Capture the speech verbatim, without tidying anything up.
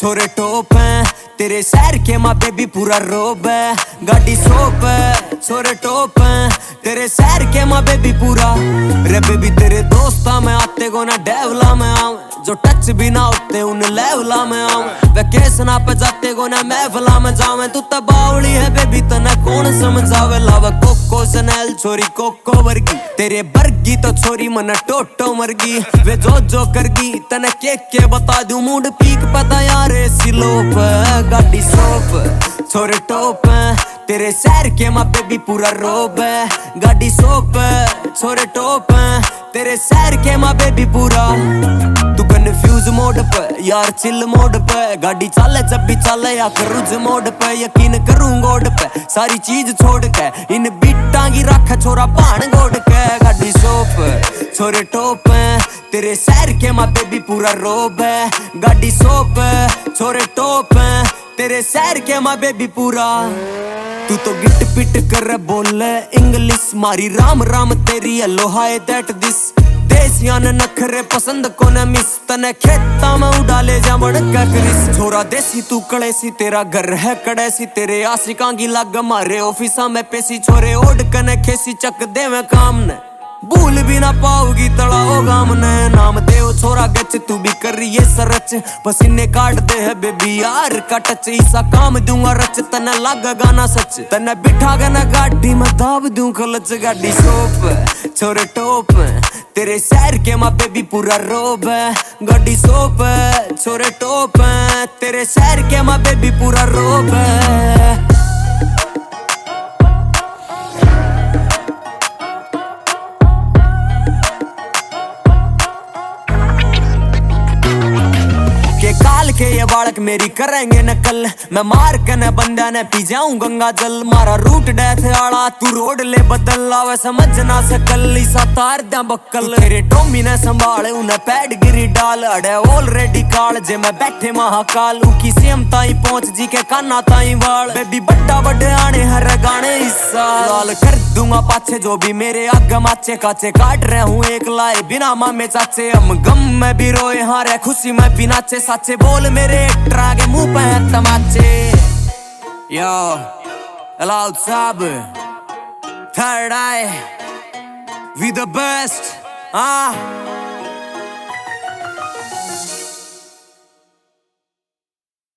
छोरे टोप है तेरे शहर के माँ बेबी पूरा रोब है। गाड़ी सोप है छोरे टोप है तेरे शहर के माँ बेबी पूरा रे बेबी तेरे दोस्ता में आते को ना डेवला में आऊं जो टच भी ना होते उन लेवला में आऊं वैकेशन पे जाते को ना महफिला में जावे तू तो बावली है बेबी तना कौन समझावे लावे कोको शनेल छोरी कोको वर्गी तेरे बर्गी तो छोरी मन टोटो मरगी वे जो जो करगी तने के के बता दूं मूड पीक पता यार सिलोप गाड़ी सोप छोरे टोप तेरे शहर के माँ बेबी पूरा रोब है। गाड़ी सोप छोरे टोप तेरे शहर के माँ बेबी पूरा तू कन्फ्यूज मोड पे यार चिल मोड पे गाड़ी चले जब भी चले या क्रूज मोड पे यकीन करूं गोड पे सारी चीज छोड़ के इन बीटा की रख छोरा पान गोड के गाड़ी सोप छोरे टोप तेरे शहर के माँ बेबी पूरा रोब है। गाड़ी सोप छोरे टोप तेरे शहर के माँ बेबी पूरा तू तो गिट पिट कर बोले इंग्लिश मारी राम राम तेरी हेलो हाय दैट दिस देसिया ने नखरे पसंद को न मिस तने खेता में उड़ा ले जा मड़ का क्रिस छोरा देसी तू कड़े सी तेरा घर है कड़े सी तेरे आशिकां की लग मारे ऑफिसा में पेसी छोरे ओढ़ कने खेसी चक दे में काम ने भूल भी ना पाओगी तड़ा होगा मने नाम देव छोरा गच तू भी कर रही है सरच पसीने काट दे है बेबी यार का टच ऐसा काम दूंगा रच तने लग गाना सच तने बिठा के ना गाड़ी में दाब दूं खलच गाड़ी सोप छोरे टोप तेरे शहर के माँ बेबी पूरा रोब है। गाड़ी सोप छोरे टोप तेरे शहर के माँ बेबी पूरा रोब है। काल के ये बालक मेरी करेंगे नकल मैं मार के न बंदा ने पी जाऊं गंगा जल मारा रूट डेथ आला तू रोड ले बदल आवे समझ ना सकल ईसा तार दे बक्कल तेरे टोमी ने संभाले उन्हें पैड गिरी डाल अड़े ऑलरेडी काल जे मैं बैठे महाकाल की सेम ताई पहुंच जी के काना ताई वाल बेबी बड्डा बड़े आने हर गाने इसा लाल कर दूंगा पाछे जो भी मेरे आगे माचे काचे काट रहे हूँ एक लाए बिना मामे चाचे हम गम में भी रोए हारे खुशी में भी नाचे साचे बोल मेरे ट्रा के मुंह पे है तमाचे यो अलाउड साब third eye we the best ah